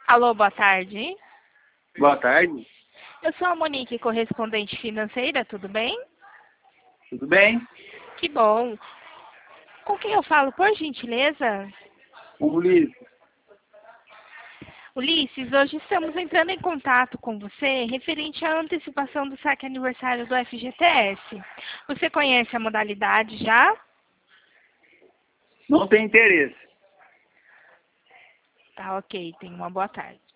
Alô, boa tarde. Boa tarde, Eu sou a Monique, correspondente financeira, tudo bem? tudo bem? Que bom. Com quem eu falo, por gentileza? Ulisses, Ulisses, hoje estamos entrando em contato com você referente à antecipação do saque aniversário do FGTS. Você conhece a modalidade já? não tem interesse. Tá, ok. Tenha uma boa tarde.